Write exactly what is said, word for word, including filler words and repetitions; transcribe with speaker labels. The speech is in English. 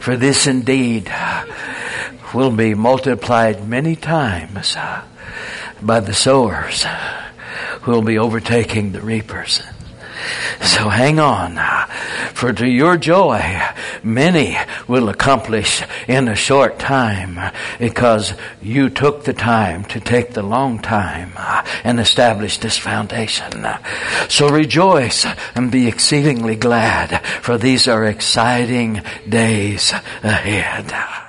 Speaker 1: For this indeed will be multiplied many times by the sowers who will be overtaking the reapers. So hang on, for to your joy, many will accomplish in a short time, because you took the time to take the long time and establish this foundation. So rejoice and be exceedingly glad, for these are exciting days ahead.